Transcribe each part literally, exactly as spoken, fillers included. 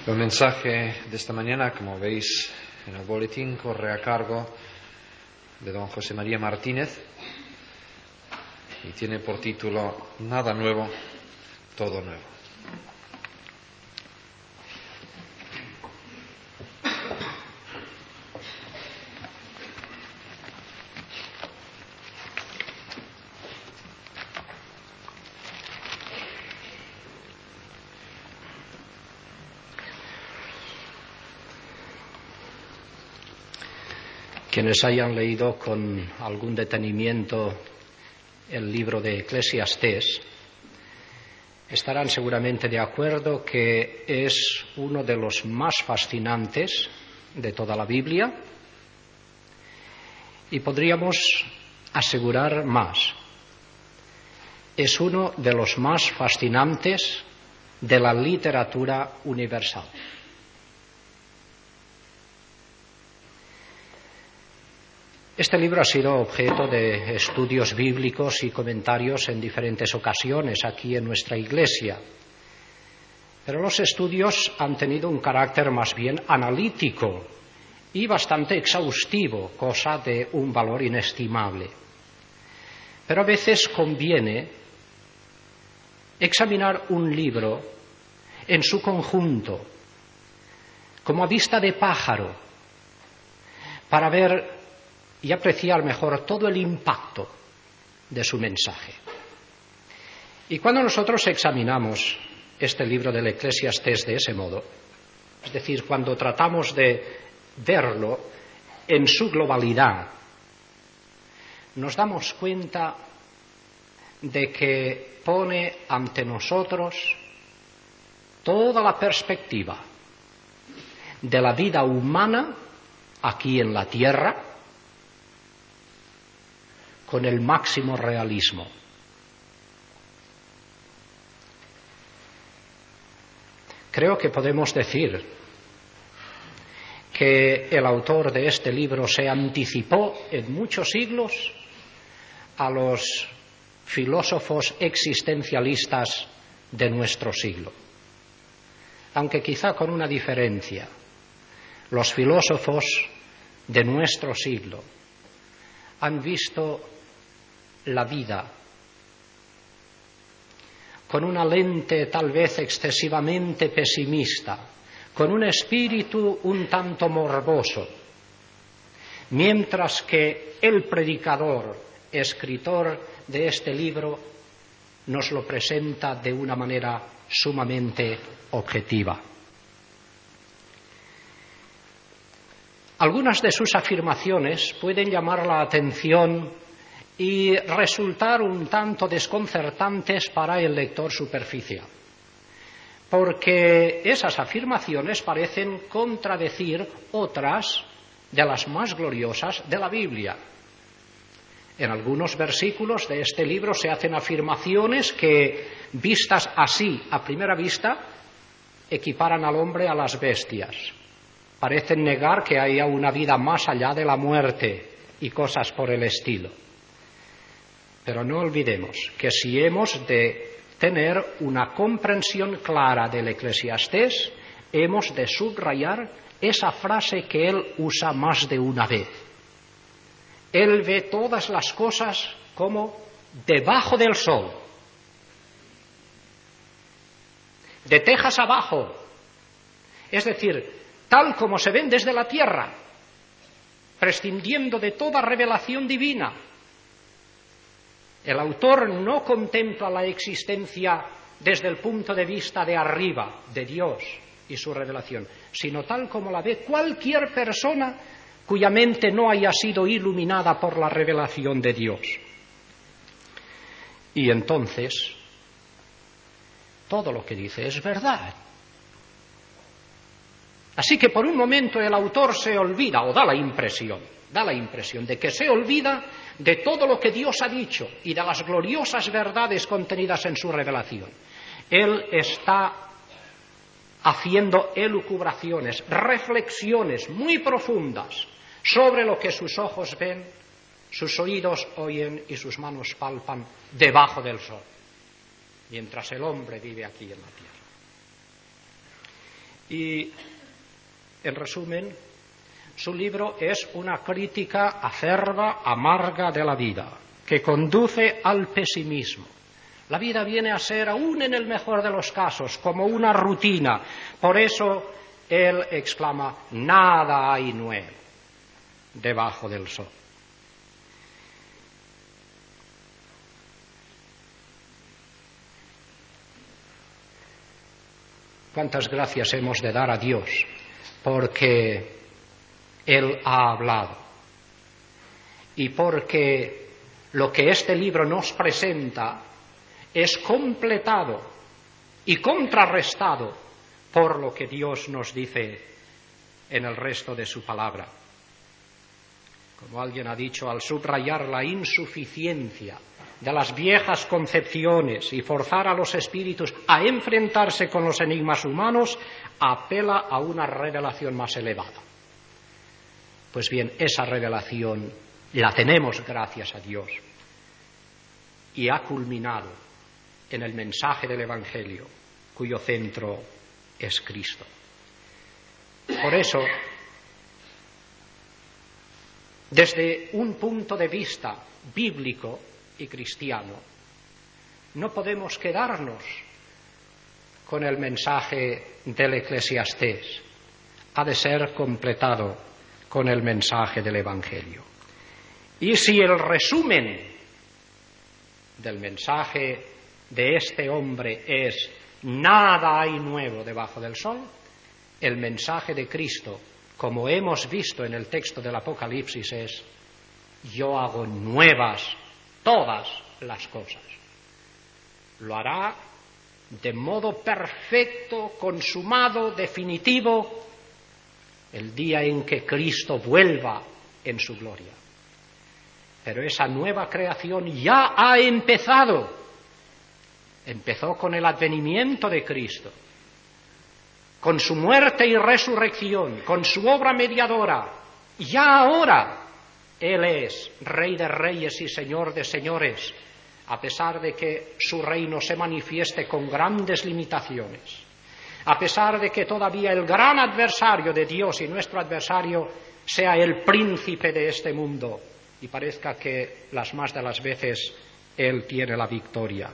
El mensaje de esta mañana, como veis en el boletín, corre a cargo de don José María Martínez y tiene por título Nada nuevo, todo nuevo. Quienes hayan leído con algún detenimiento el libro de Eclesiastés estarán seguramente de acuerdo que es uno de los más fascinantes de toda la Biblia y podríamos asegurar más. Es uno de los más fascinantes de la literatura universal. Este libro ha sido objeto de estudios bíblicos y comentarios en diferentes ocasiones aquí en nuestra Iglesia, pero los estudios han tenido un carácter más bien analítico y bastante exhaustivo, cosa de un valor inestimable. Pero a veces conviene examinar un libro en su conjunto, como a vista de pájaro, para ver y apreciar mejor todo el impacto de su mensaje. Y cuando nosotros examinamos este libro del Eclesiastés de ese modo, es decir, cuando tratamos de verlo en su globalidad, nos damos cuenta de que pone ante nosotros toda la perspectiva de la vida humana aquí en la tierra, con el máximo realismo. Creo que podemos decir que el autor de este libro se anticipó en muchos siglos a los filósofos existencialistas de nuestro siglo, aunque quizá con una diferencia. Los filósofos de nuestro siglo han visto la vida con una lente tal vez excesivamente pesimista, con un espíritu un tanto morboso, mientras que el predicador, escritor de este libro, nos lo presenta de una manera sumamente objetiva. Algunas de sus afirmaciones pueden llamar la atención y resultar un tanto desconcertantes para el lector superficial, porque esas afirmaciones parecen contradecir otras de las más gloriosas de la Biblia. En algunos versículos de este libro se hacen afirmaciones que, vistas así a primera vista, equiparan al hombre a las bestias. Parecen negar que haya una vida más allá de la muerte y cosas por el estilo. Pero no olvidemos que si hemos de tener una comprensión clara del Eclesiastés, hemos de subrayar esa frase que él usa más de una vez. Él ve todas las cosas como debajo del sol, de tejas abajo, es decir, tal como se ven desde la tierra, prescindiendo de toda revelación divina. El autor no contempla la existencia desde el punto de vista de arriba, de Dios y su revelación, sino tal como la ve cualquier persona cuya mente no haya sido iluminada por la revelación de Dios. Y entonces, todo lo que dice es verdad. Así que por un momento el autor se olvida, o da la impresión, da la impresión de que se olvida de todo lo que Dios ha dicho y de las gloriosas verdades contenidas en su revelación. Él está haciendo elucubraciones, reflexiones muy profundas sobre lo que sus ojos ven, sus oídos oyen y sus manos palpan debajo del sol, mientras el hombre vive aquí en la tierra. Y, en resumen, su libro es una crítica acerba, amarga de la vida, que conduce al pesimismo. La vida viene a ser, aún en el mejor de los casos, como una rutina. Por eso él exclama: nada hay nuevo debajo del sol. Cuántas gracias hemos de dar a Dios porque Él ha hablado y porque lo que este libro nos presenta es completado y contrarrestado por lo que Dios nos dice en el resto de su palabra. Como alguien ha dicho, al subrayar la insuficiencia de las viejas concepciones y forzar a los espíritus a enfrentarse con los enigmas humanos, apela a una revelación más elevada. Pues bien, esa revelación la tenemos gracias a Dios y ha culminado en el mensaje del Evangelio, cuyo centro es Cristo. Por eso, desde un punto de vista bíblico y cristiano, no podemos quedarnos con el mensaje del Eclesiastés. Ha de ser completado con el mensaje del Evangelio. Y si el resumen del mensaje de este hombre es nada hay nuevo debajo del sol, el mensaje de Cristo, como hemos visto en el texto del Apocalipsis, es: yo hago nuevas todas las cosas. Lo hará de modo perfecto, consumado, definitivo, el día en que Cristo vuelva en su gloria. Pero esa nueva creación ya ha empezado. Empezó con el advenimiento de Cristo, con su muerte y resurrección, con su obra mediadora. Ya ahora Él es Rey de reyes y Señor de señores, a pesar de que su reino se manifieste con grandes limitaciones, a pesar de que todavía el gran adversario de Dios y nuestro adversario sea el príncipe de este mundo y parezca que las más de las veces Él tiene la victoria.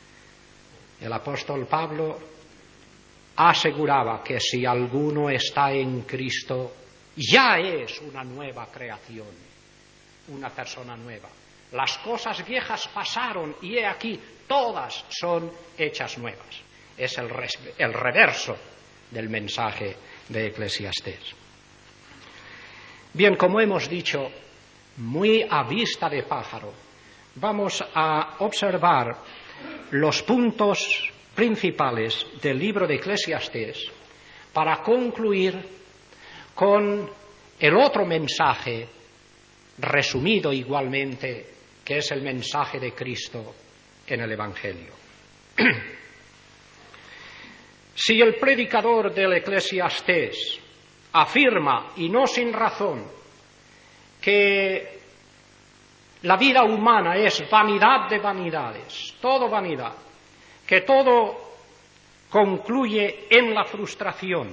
El apóstol Pablo aseguraba que si alguno está en Cristo, ya es una nueva creación, una persona nueva. Las cosas viejas pasaron y he aquí, todas son hechas nuevas. Es el, res, el reverso del mensaje de Eclesiastés. Bien, como hemos dicho, muy a vista de pájaro, vamos a observar los puntos principales del libro de Eclesiastés para concluir con el otro mensaje resumido igualmente, que es el mensaje de Cristo en el Evangelio. Si el predicador del Eclesiastés afirma, y no sin razón, que la vida humana es vanidad de vanidades, todo vanidad, que todo concluye en la frustración,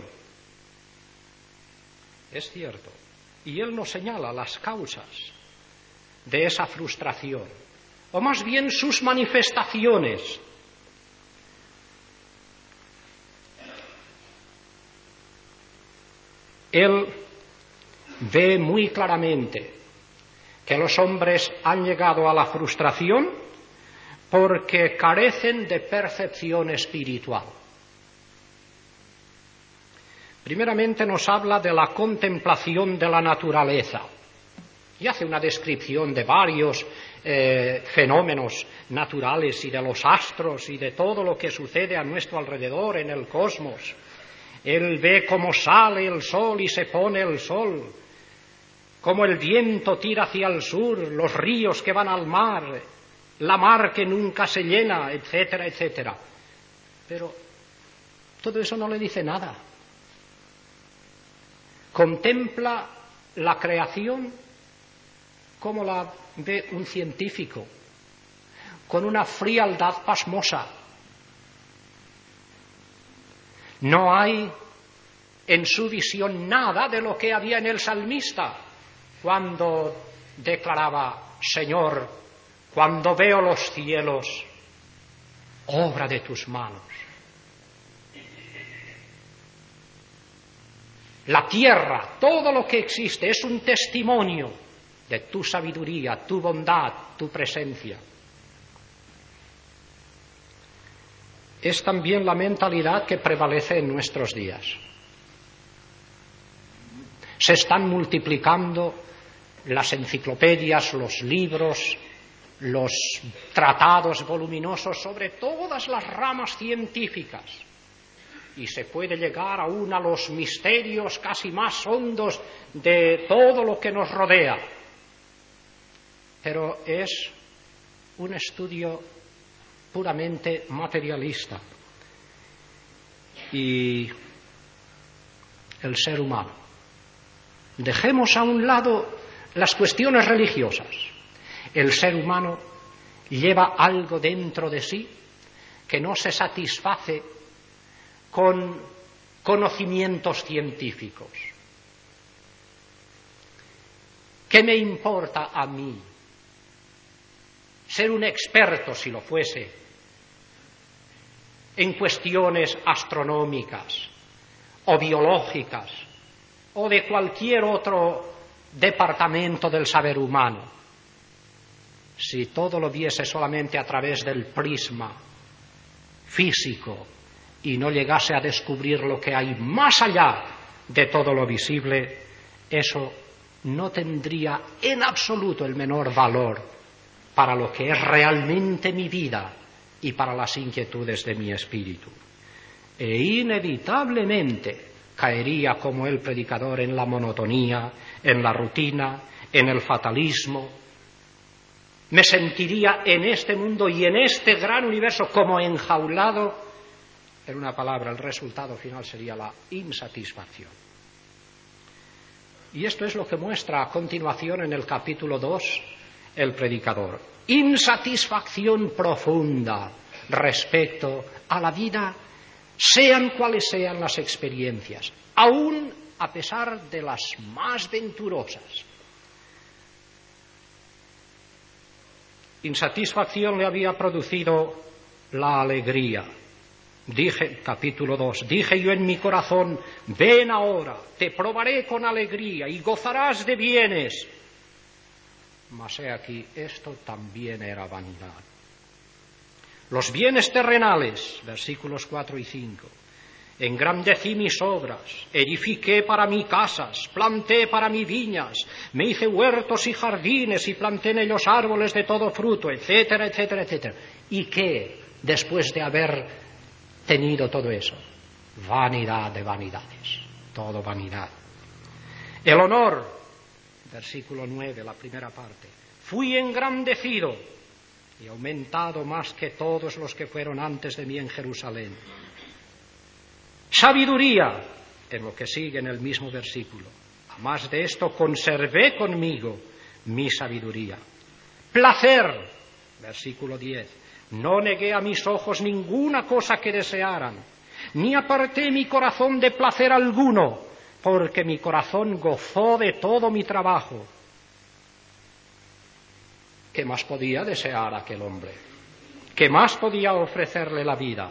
es cierto, y él nos señala las causas de esa frustración, o más bien sus manifestaciones. Él ve muy claramente que los hombres han llegado a la frustración porque carecen de percepción espiritual. Primeramente nos habla de la contemplación de la naturaleza y hace una descripción de varios eh, fenómenos naturales y de los astros y de todo lo que sucede a nuestro alrededor en el cosmos. Él ve cómo sale el sol y se pone el sol, cómo el viento tira hacia el sur, los ríos que van al mar, la mar que nunca se llena, etcétera, etcétera. Pero todo eso no le dice nada. Contempla la creación como la ve un científico, con una frialdad pasmosa. No hay en su visión nada de lo que había en el salmista cuando declaraba: Señor, cuando veo los cielos, obra de tus manos. La tierra, todo lo que existe, es un testimonio de tu sabiduría, tu bondad, tu presencia. Es también la mentalidad que prevalece en nuestros días. Se están multiplicando las enciclopedias, los libros, los tratados voluminosos sobre todas las ramas científicas. Y se puede llegar aún a los misterios casi más hondos de todo lo que nos rodea. Pero es un estudio puramente materialista. Y el ser humano. Dejemos a un lado las cuestiones religiosas. El ser humano lleva algo dentro de sí que no se satisface con conocimientos científicos. ¿Qué me importa a mí ser un experto, si lo fuese, en cuestiones astronómicas o biológicas o de cualquier otro departamento del saber humano, si todo lo viese solamente a través del prisma físico y no llegase a descubrir lo que hay más allá de todo lo visible? Eso no tendría en absoluto el menor valor para lo que es realmente mi vida y para las inquietudes de mi espíritu. E inevitablemente caería como el predicador en la monotonía, en la rutina, en el fatalismo. Me sentiría en este mundo y en este gran universo como enjaulado. En una palabra, el resultado final sería la insatisfacción. Y esto es lo que muestra a continuación en el capítulo dos el predicador. Insatisfacción profunda respecto a la vida, sean cuales sean las experiencias, aún a pesar de las más venturosas. Insatisfacción le había producido la alegría. Dije, capítulo dos, dije yo en mi corazón: ven ahora, te probaré con alegría y gozarás de bienes. Mas he aquí, esto también era vanidad. Los bienes terrenales, versículos cuatro y cinco. Engrandecí mis obras, edifiqué para mí casas, planté para mí viñas, me hice huertos y jardines y planté en ellos árboles de todo fruto, etcétera, etcétera, etcétera. ¿Y qué después de haber tenido todo eso? Vanidad de vanidades, todo vanidad. El honor, versículo nueve, la primera parte. Fui engrandecido y aumentado más que todos los que fueron antes de mí en Jerusalén. Sabiduría, en lo que sigue en el mismo versículo. Además de esto, conservé conmigo mi sabiduría. Placer, versículo diez. No negué a mis ojos ninguna cosa que desearan, ni aparté mi corazón de placer alguno, porque mi corazón gozó de todo mi trabajo. ¿Qué más podía desear aquel hombre? ¿Qué más podía ofrecerle la vida?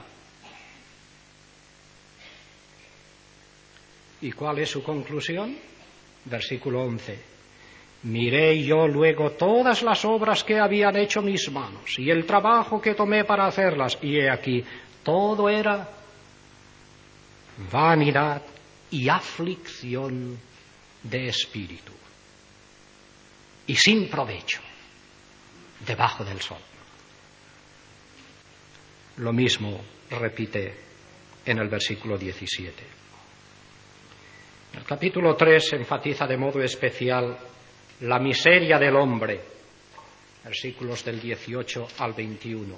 ¿Y cuál es su conclusión? Versículo once. Miré yo luego todas las obras que habían hecho mis manos y el trabajo que tomé para hacerlas, y he aquí, todo era vanidad y aflicción de espíritu, y sin provecho debajo del sol. Lo mismo repite en el versículo diecisiete. El capítulo tres enfatiza de modo especial la miseria del hombre, versículos del dieciocho al veintiuno.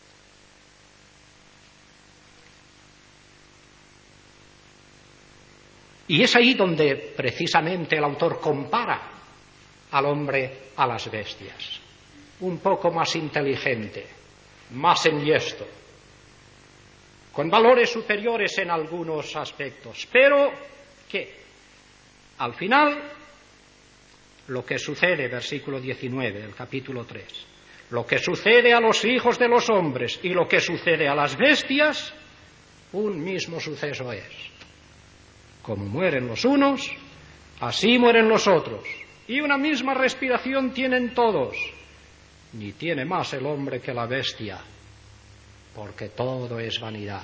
Y es ahí donde precisamente el autor compara al hombre a las bestias, un poco más inteligente, más enhiesto, con valores superiores en algunos aspectos, pero que al final lo que sucede, versículo diecinueve del capítulo tres, lo que sucede a los hijos de los hombres y lo que sucede a las bestias, un mismo suceso es. Como mueren los unos, así mueren los otros. Y una misma respiración tienen todos. Ni tiene más el hombre que la bestia, porque todo es vanidad.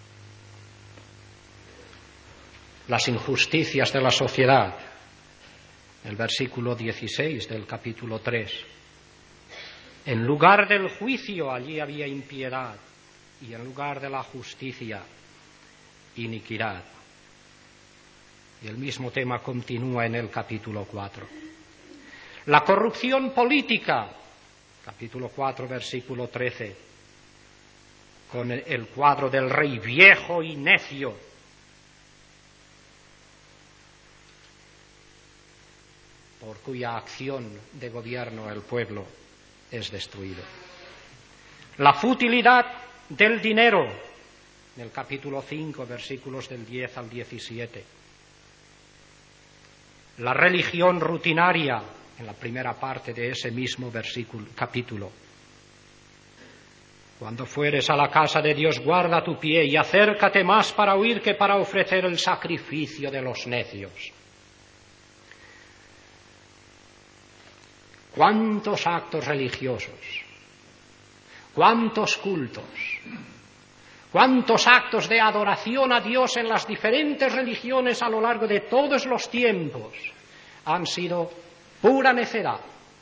Las injusticias de la sociedad, el versículo dieciséis del capítulo tres. En lugar del juicio allí había impiedad, y en lugar de la justicia, iniquidad. Y el mismo tema continúa en el capítulo cuatro. La corrupción política, capítulo cuatro, versículo trece, con el cuadro del rey viejo y necio, por cuya acción de gobierno el pueblo es destruido. La futilidad del dinero, en el capítulo cinco, versículos del diez al diecisiete. La religión rutinaria, en la primera parte de ese mismo versículo, capítulo. Cuando fueres a la casa de Dios, guarda tu pie y acércate más para oír que para ofrecer el sacrificio de los necios. ¿Cuántos actos religiosos? ¿Cuántos cultos? ¿Cuántos actos de adoración a Dios en las diferentes religiones a lo largo de todos los tiempos han sido pura necedad?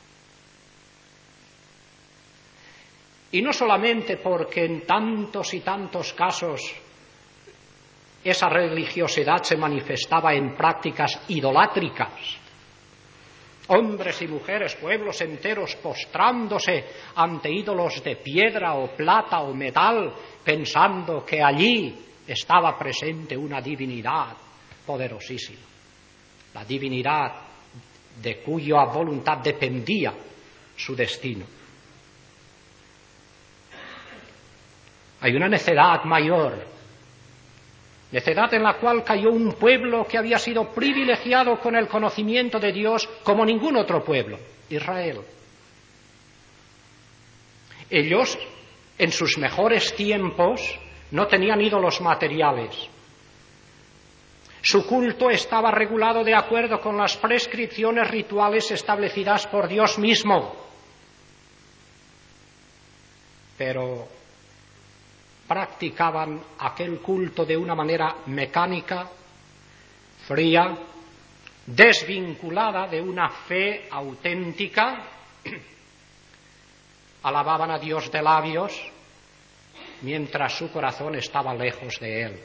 Y no solamente porque en tantos y tantos casos esa religiosidad se manifestaba en prácticas idolátricas, hombres y mujeres, pueblos enteros postrándose ante ídolos de piedra o plata o metal, pensando que allí estaba presente una divinidad poderosísima, la divinidad de cuya voluntad dependía su destino. Hay una necedad mayor, necedad en la cual cayó un pueblo que había sido privilegiado con el conocimiento de Dios como ningún otro pueblo, Israel. Ellos, en sus mejores tiempos, no tenían ídolos materiales. Su culto estaba regulado de acuerdo con las prescripciones rituales establecidas por Dios mismo. Pero practicaban aquel culto de una manera mecánica, fría, desvinculada de una fe auténtica. Alababan a Dios de labios, mientras su corazón estaba lejos de Él.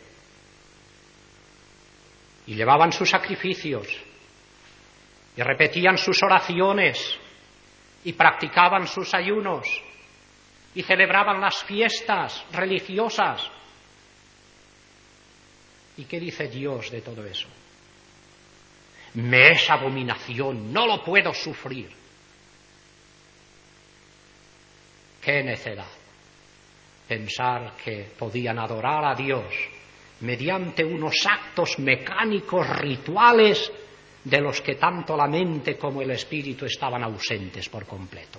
Y llevaban sus sacrificios, y repetían sus oraciones, y practicaban sus ayunos, y celebraban las fiestas religiosas. ¿Y qué dice Dios de todo eso? Me es abominación, no lo puedo sufrir. ¡Qué necedad! Pensar que podían adorar a Dios mediante unos actos mecánicos rituales de los que tanto la mente como el espíritu estaban ausentes por completo.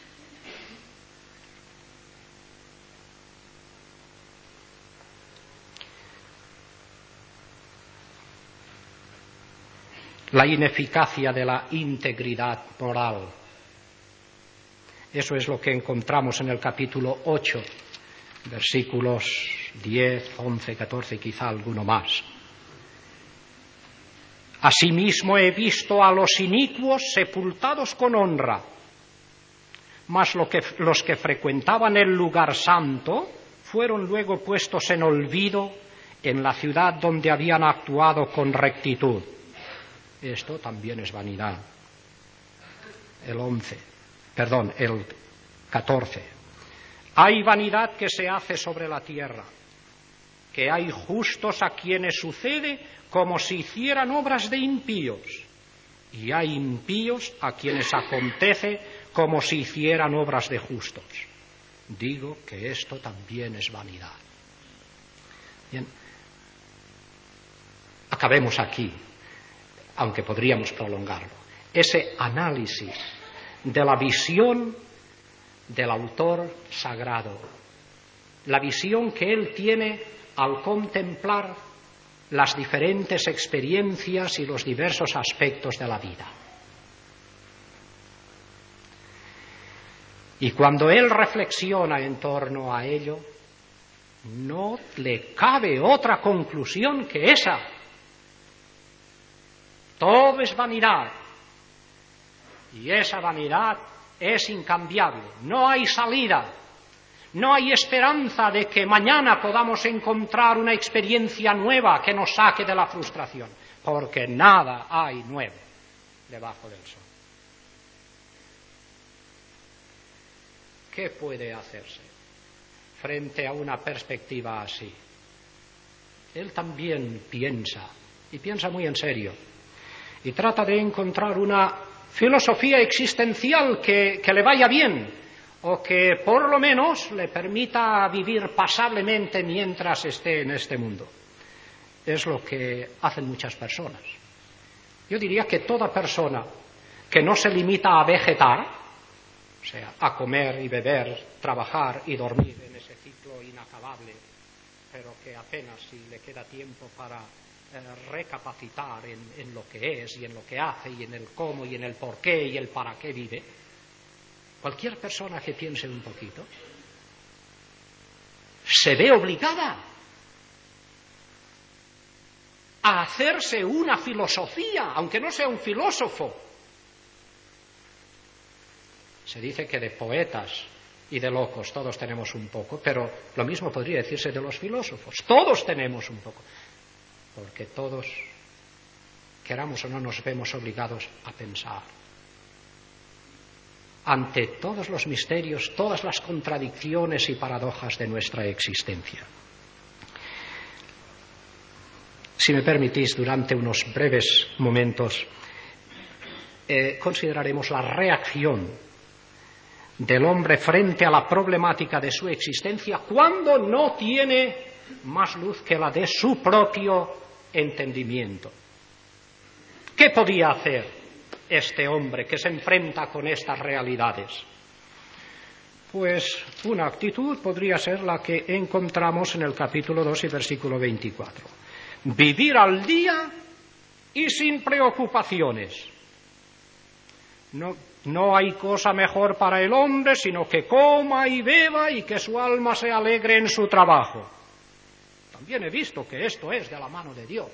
La ineficacia de la integridad moral. Eso es lo que encontramos en el capítulo ocho, versículos diez, once, catorce y quizá alguno más. Asimismo he visto a los inicuos sepultados con honra, mas lo que, los que frecuentaban el lugar santo fueron luego puestos en olvido en la ciudad donde habían actuado con rectitud. Esto también es vanidad. El once, perdón, el catorce. Hay vanidad que se hace sobre la tierra, que hay justos a quienes sucede como si hicieran obras de impíos, y hay impíos a quienes acontece como si hicieran obras de justos. Digo que esto también es vanidad. Bien. acabemos aquí, aunque podríamos prolongarlo, ese análisis de la visión del autor sagrado, la visión que él tiene al contemplar las diferentes experiencias y los diversos aspectos de la vida. Y cuando él reflexiona en torno a ello, no le cabe otra conclusión que esa. Todo es vanidad. Y esa vanidad es incambiable. No hay salida. No hay esperanza de que mañana podamos encontrar una experiencia nueva que nos saque de la frustración. Porque nada hay nuevo debajo del sol. ¿Qué puede hacerse frente a una perspectiva así? Él también piensa, y piensa muy en serio, y trata de encontrar una filosofía existencial que, que le vaya bien, o que por lo menos le permita vivir pasablemente mientras esté en este mundo. Es lo que hacen muchas personas. Yo diría que toda persona que no se limita a vegetar, o sea, a comer y beber, trabajar y dormir en ese ciclo inacabable, pero que apenas si le queda tiempo para eh, recapacitar en, en lo que es y en lo que hace y en el cómo y en el por qué y el para qué vive, cualquier persona que piense un poquito se ve obligada a hacerse una filosofía, aunque no sea un filósofo. Se dice que de poetas y de locos todos tenemos un poco, pero lo mismo podría decirse de los filósofos. Todos tenemos un poco, porque todos, queramos o no, nos vemos obligados a pensar. Ante todos los misterios, todas las contradicciones y paradojas de nuestra existencia. Si me permitís, durante unos breves momentos, eh, consideraremos la reacción del hombre frente a la problemática de su existencia cuando no tiene más luz que la de su propio entendimiento. ¿Qué podía hacer este hombre que se enfrenta con estas realidades? Pues una actitud podría ser la que encontramos en el capítulo dos y versículo veinticuatro. Vivir al día y sin preocupaciones. No, no hay cosa mejor para el hombre sino que coma y beba y que su alma se alegre en su trabajo. También he visto que esto es de la mano de Dios.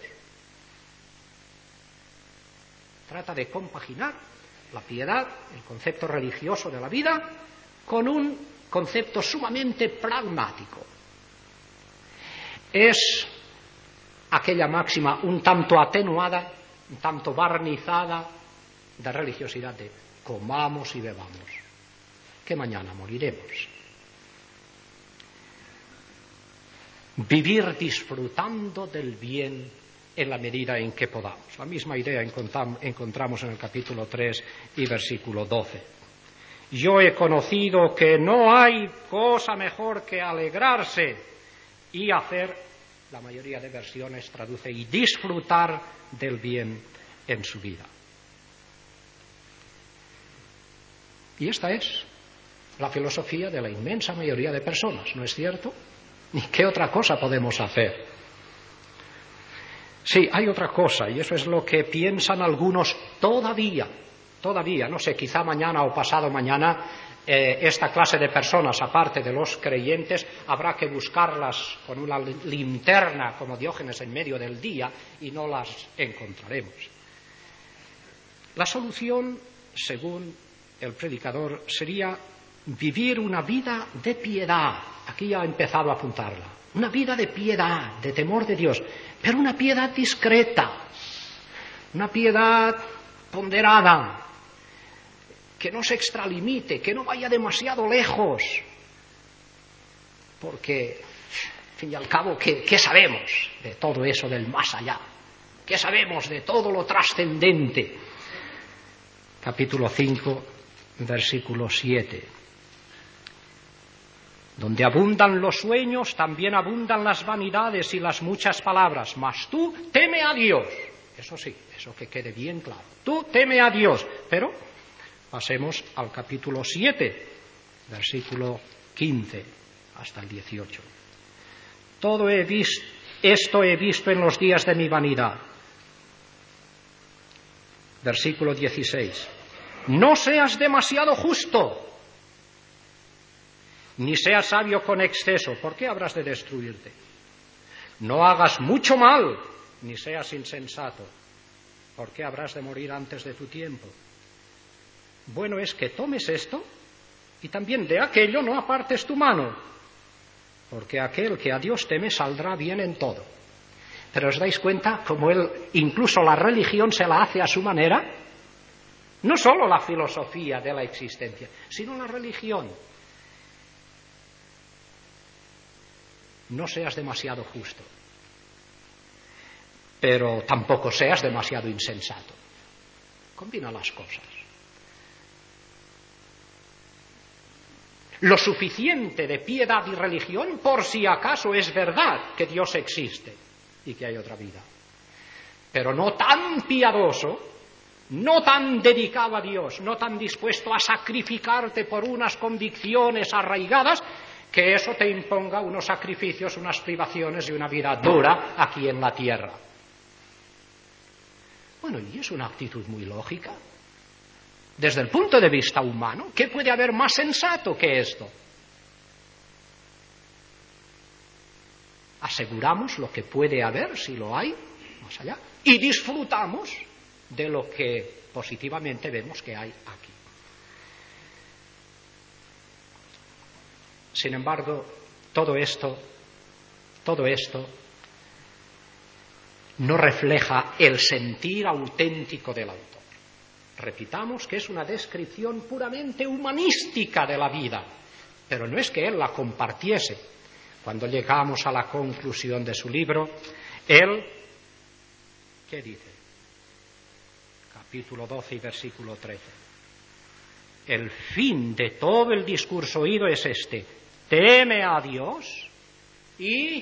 Trata de compaginar la piedad, el concepto religioso de la vida, con un concepto sumamente pragmático. Es aquella máxima un tanto atenuada, un tanto barnizada de religiosidad de comamos y bebamos, que mañana moriremos. Vivir disfrutando del bien en la medida en que podamos. La misma idea encontramos en el capítulo tres y versículo doce. Yo he conocido que no hay cosa mejor que alegrarse y hacer, la mayoría de versiones traduce, y disfrutar del bien en su vida. Y esta es la filosofía de la inmensa mayoría de personas, ¿no es cierto? ¿Y qué otra cosa podemos hacer? Sí, hay otra cosa, y eso es lo que piensan algunos todavía, todavía, no sé, quizá mañana o pasado mañana, eh, esta clase de personas, aparte de los creyentes, habrá que buscarlas con una linterna como Diógenes en medio del día y no las encontraremos. La solución, según el predicador, sería vivir una vida de piedad. Aquí ya ha empezado a apuntarla. Una vida de piedad, de temor de Dios, pero una piedad discreta, una piedad ponderada, que no se extralimite, que no vaya demasiado lejos, porque, al fin y al cabo, ¿qué, qué sabemos de todo eso del más allá? ¿Qué sabemos de todo lo trascendente? Capítulo cinco, versículo siete. Donde abundan los sueños, también abundan las vanidades y las muchas palabras. Mas tú teme a Dios. Eso sí, eso que quede bien claro. Tú teme a Dios. Pero pasemos al capítulo siete, versículo quince hasta el dieciocho. Todo he visto, esto he visto en los días de mi vanidad. Versículo dieciséis. No seas demasiado justo, ni seas sabio con exceso. ¿Por qué habrás de destruirte? No hagas mucho mal, ni seas insensato. ¿Por qué habrás de morir antes de tu tiempo? Bueno es que tomes esto y también de aquello no apartes tu mano, porque aquel que a Dios teme saldrá bien en todo. Pero os dais cuenta cómo él, incluso la religión se la hace a su manera, no solo la filosofía de la existencia, sino la religión. No seas demasiado justo, pero tampoco seas demasiado insensato. Combina las cosas. Lo suficiente de piedad y religión por si acaso es verdad que Dios existe y que hay otra vida. Pero no tan piadoso, no tan dedicado a Dios, no tan dispuesto a sacrificarte por unas convicciones arraigadas, que eso te imponga unos sacrificios, unas privaciones y una vida dura aquí en la tierra. Bueno, y es una actitud muy lógica. Desde el punto de vista humano, ¿qué puede haber más sensato que esto? Aseguramos lo que puede haber, si lo hay, más allá, y disfrutamos de lo que positivamente vemos que hay aquí. Sin embargo, todo esto, todo esto no refleja el sentir auténtico del autor. Repitamos que es una descripción puramente humanística de la vida, pero no es que él la compartiese. Cuando llegamos a la conclusión de su libro, él, ¿qué dice? Capítulo doce y versículo trece. El fin de todo el discurso oído es este: teme a Dios y,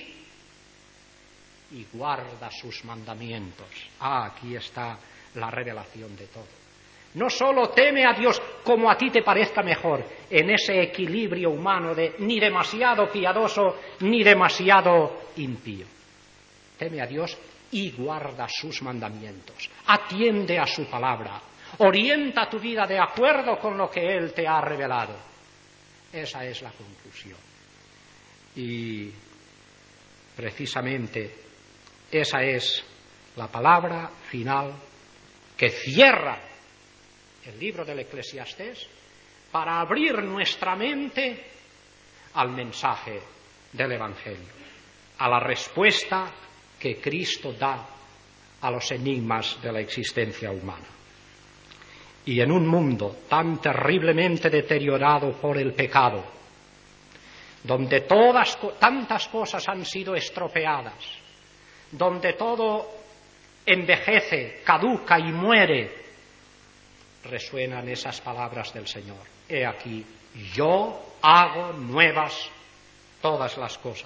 y guarda sus mandamientos. Ah, aquí está la revelación de todo. No solo teme a Dios como a ti te parezca mejor, en ese equilibrio humano de ni demasiado piadoso ni demasiado impío. Teme a Dios y guarda sus mandamientos. Atiende a su palabra. Orienta tu vida de acuerdo con lo que Él te ha revelado. Esa es la conclusión. Y precisamente esa es la palabra final que cierra el libro del Eclesiastés para abrir nuestra mente al mensaje del Evangelio, a la respuesta que Cristo da a los enigmas de la existencia humana. Y en un mundo tan terriblemente deteriorado por el pecado, donde todas, tantas cosas han sido estropeadas, donde todo envejece, caduca y muere, resuenan esas palabras del Señor. He aquí, yo hago nuevas todas las cosas.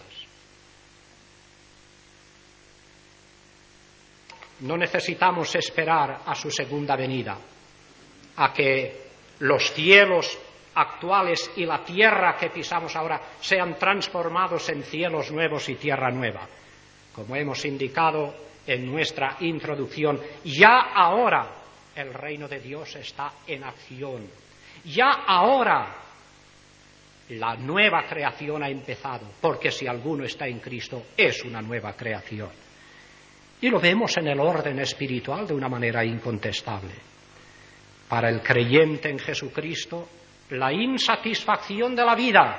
No necesitamos esperar a su segunda venida, a que los cielos actuales y la tierra que pisamos ahora sean transformados en cielos nuevos y tierra nueva. Como hemos indicado en nuestra introducción, ya ahora el reino de Dios está en acción. Ya ahora la nueva creación ha empezado, porque si alguno está en Cristo es una nueva creación. Y lo vemos en el orden espiritual de una manera incontestable. Para el creyente en Jesucristo, la insatisfacción de la vida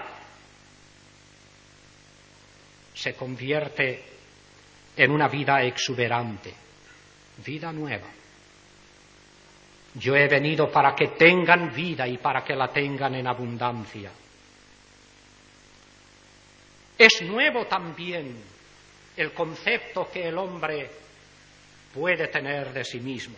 se convierte en una vida exuberante, vida nueva. Yo he venido para que tengan vida y para que la tengan en abundancia. Es nuevo también el concepto que el hombre puede tener de sí mismo.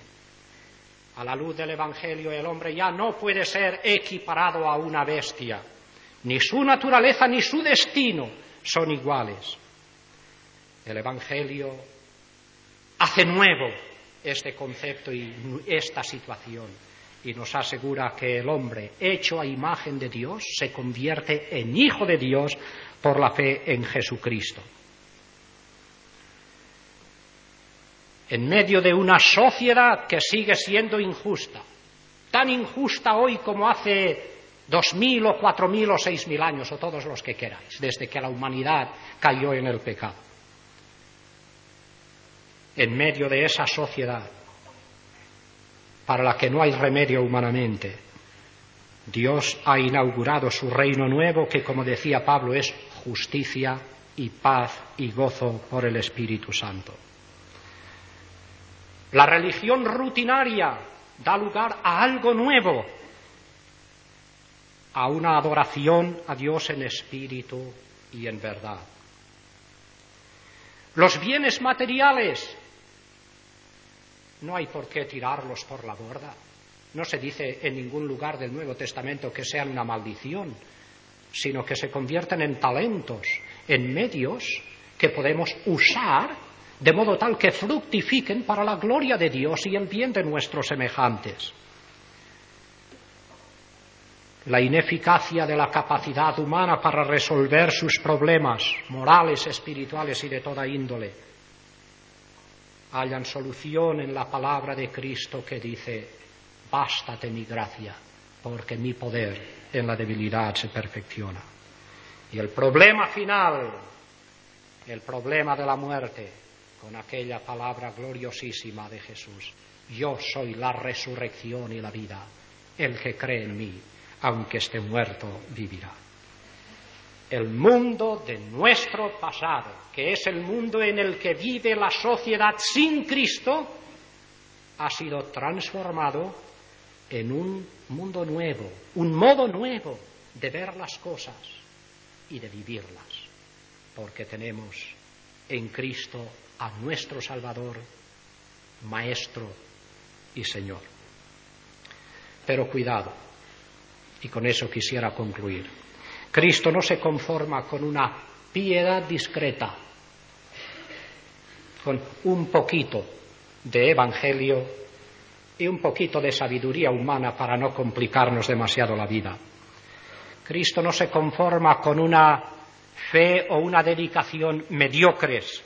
A la luz del Evangelio, el hombre ya no puede ser equiparado a una bestia, Ni su naturaleza ni su destino son iguales. El Evangelio hace nuevo este concepto y esta situación y nos asegura que el hombre, hecho a imagen de Dios, se convierte en hijo de Dios por la fe en Jesucristo. En medio de una sociedad que sigue siendo injusta, tan injusta hoy como hace dos mil o cuatro mil o seis mil años, o todos los que queráis, desde que la humanidad cayó en el pecado. En medio de esa sociedad, para la que no hay remedio humanamente, Dios ha inaugurado su reino nuevo que, como decía Pablo, es justicia y paz y gozo por el Espíritu Santo. La religión rutinaria da lugar a algo nuevo, a una adoración a Dios en espíritu y en verdad. Los bienes materiales no hay por qué tirarlos por la borda. No se dice en ningún lugar del Nuevo Testamento que sean una maldición, sino que se convierten en talentos, en medios que podemos usar de modo tal que fructifiquen para la gloria de Dios y el bien de nuestros semejantes. La ineficacia de la capacidad humana para resolver sus problemas morales, espirituales y de toda índole hallan solución en la palabra de Cristo que dice: bástate mi gracia, porque mi poder en la debilidad se perfecciona. Y el problema final, el problema de la muerte, con aquella palabra gloriosísima de Jesús: yo soy la resurrección y la vida, el que cree en mí, aunque esté muerto, vivirá. El mundo de nuestro pasado, que es el mundo en el que vive la sociedad sin Cristo, ha sido transformado en un mundo nuevo, un modo nuevo de ver las cosas y de vivirlas, porque tenemos en Cristo a nuestro Salvador, Maestro y Señor. Pero cuidado, y con eso quisiera concluir. Cristo no se conforma con una piedad discreta, con un poquito de evangelio y un poquito de sabiduría humana para no complicarnos demasiado la vida. Cristo no se conforma con una fe o una dedicación mediocres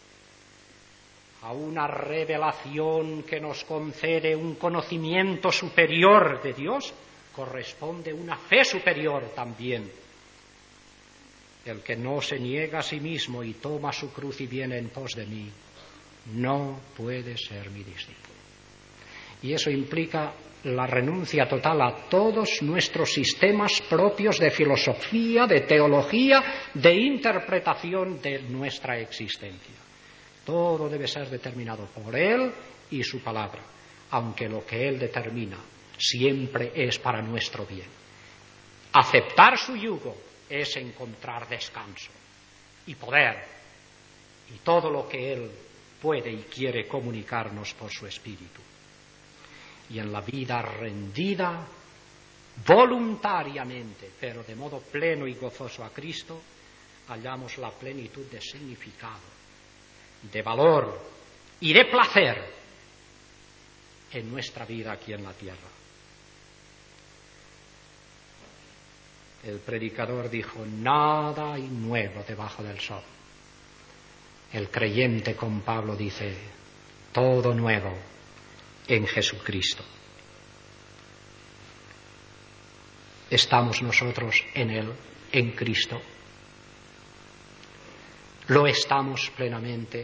a una revelación que nos concede un conocimiento superior de Dios. Corresponde una fe superior también. El que no se niega a sí mismo y toma su cruz y viene en pos de mí, no puede ser mi discípulo. Y eso implica la renuncia total a todos nuestros sistemas propios de filosofía, de teología, de interpretación de nuestra existencia. Todo debe ser determinado por Él y su palabra, aunque lo que Él determina siempre es para nuestro bien. Aceptar su yugo es encontrar descanso y poder y todo lo que Él puede y quiere comunicarnos por su Espíritu. Y en la vida rendida voluntariamente, pero de modo pleno y gozoso a Cristo, hallamos la plenitud de significado, de valor y de placer en nuestra vida aquí en la tierra. El predicador dijo: nada hay nuevo debajo del sol. El creyente con Pablo dice: todo nuevo en Jesucristo. ¿Estamos nosotros en Él, en Cristo? ¿Lo estamos plenamente?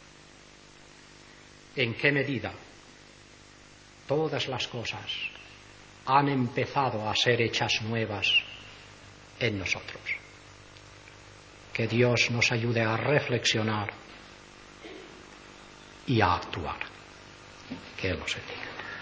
¿En qué medida todas las cosas han empezado a ser hechas nuevas en nosotros? Que Dios nos ayude a reflexionar y a actuar. Que Él nos bendiga.